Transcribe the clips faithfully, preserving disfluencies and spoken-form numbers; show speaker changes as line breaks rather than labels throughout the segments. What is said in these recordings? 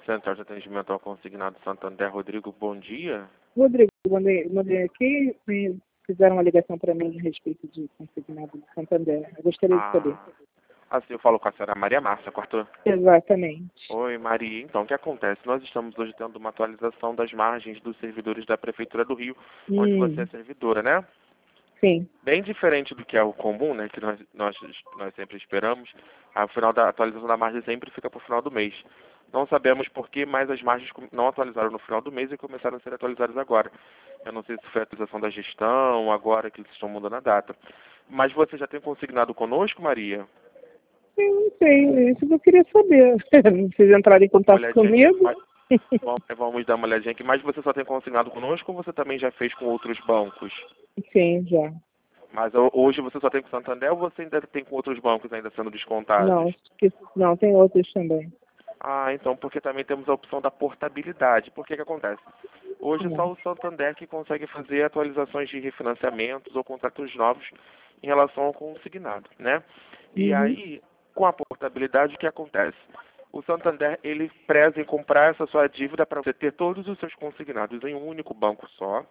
Central de Atendimento ao Consignado Santander, Rodrigo, bom dia.
Rodrigo, mandei, mandei aqui e fizeram uma ligação para mim a respeito de consignado do Santander. Eu gostaria de saber.
Ah, assim, eu falo com a senhora Maria Márcia, cortou?
Exatamente.
Oi, Maria. Então, o que acontece? Nós estamos hoje tendo uma atualização das margens dos servidores da Prefeitura do Rio, onde você é
Hum,
servidora, né?
sim.
Bem diferente do que é o comum, né? Que nós, nós, nós sempre esperamos. A final da a atualização da margem sempre fica para o final do mês. Não sabemos por que, mas as margens com- não atualizaram no final do mês e começaram a ser atualizadas agora. Eu não sei se foi a atualização da gestão, agora que eles estão mudando a data. Mas você já tem consignado conosco, Maria?
Eu não sei, é isso que eu queria saber. Vocês entraram em
Uma
contato
olhadinha aqui.
comigo?
Mas, vamos, vamos dar uma olhadinha aqui. Mas você só tem consignado conosco ou você também já fez com outros bancos?
Sim, já.
Mas ho- hoje você só tem com o Santander ou você ainda tem com outros bancos ainda sendo descontados?
Não, esqueci. Não, tem outros também.
Ah, então, porque também temos a opção da portabilidade. Por que que acontece? Hoje
Hum.
só o Santander que consegue fazer atualizações de refinanciamentos ou contratos novos em relação ao consignado, né? E
Uhum.
aí, com a portabilidade, o que acontece? O Santander, ele preza em comprar essa sua dívida para você ter todos os seus consignados em um único banco só.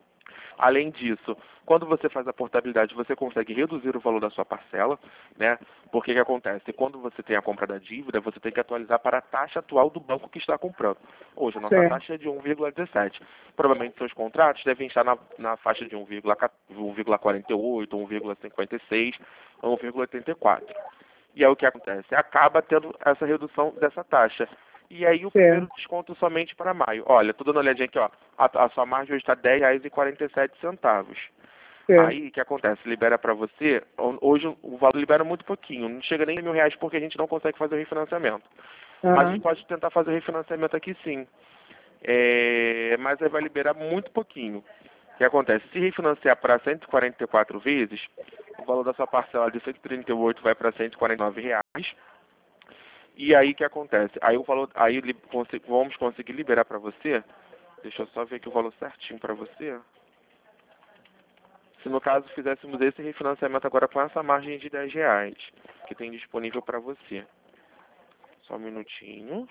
Além disso, quando você faz a portabilidade, você consegue reduzir o valor da sua parcela, né? Porque que acontece? Quando você tem a compra da dívida, você tem que atualizar para a taxa atual do banco que está comprando. Hoje, a nossa
Certo.
taxa é de um vírgula dezessete. Provavelmente seus contratos devem estar na, na faixa de um vírgula quarenta e oito, um vírgula cinquenta e seis, um vírgula oitenta e quatro. E aí o que acontece? Acaba tendo essa redução dessa taxa. E aí o primeiro
Certo.
desconto somente para maio. Olha, tô dando uma olhadinha aqui, ó. A, a sua margem hoje está dez reais e quarenta e sete centavos.
Certo.
Aí o que acontece? Libera para você, hoje o valor libera muito pouquinho, não chega nem a mil reais porque a gente não consegue fazer o refinanciamento. Mas a
Aham.
gente pode tentar fazer o refinanciamento aqui sim. É, mas aí vai liberar muito pouquinho. O que acontece? Se refinanciar para cento e quarenta e quatro vezes, o valor da sua parcela de cento e trinta e oito vai para cento e quarenta e nove reais. E aí o que acontece? Aí o valor, aí li- consi- vamos conseguir liberar para você. Deixa eu só ver aqui o valor certinho para você. Se no caso fizéssemos esse refinanciamento agora com essa margem de dez reais que tem disponível para você. Só um minutinho.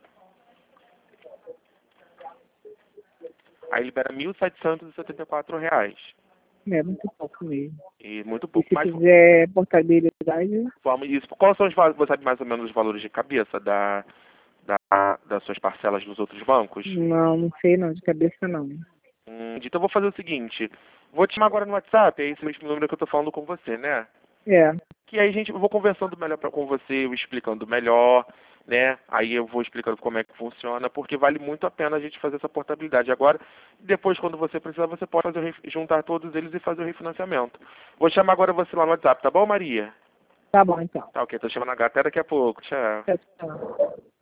Aí libera mil setecentos e setenta e quatro reais.
É muito pouco mesmo.
E muito
E
pouco.
se
Mas
fizer portabilidade,
vamos isso. Quais são os valores? Você sabe mais ou menos os valores de cabeça da, da, das suas parcelas dos outros bancos?
não, não sei não, de cabeça não.
Hum, então eu vou fazer o seguinte. Vou te chamar agora no WhatsApp, é esse mesmo número que eu tô falando com você, né?
É,
Que aí, gente, eu vou conversando melhor pra, com você, eu explicando melhor, né? Aí eu vou explicando como é que funciona, porque vale muito a pena a gente fazer essa portabilidade. Agora, depois, quando você precisar, você pode fazer, o ref- juntar todos eles e fazer o refinanciamento. Vou chamar agora você lá no WhatsApp, tá bom, Maria?
tá bom então.
Tá ok, tô chamando a gata até daqui a pouco. Tchau.
Tchau, tchau.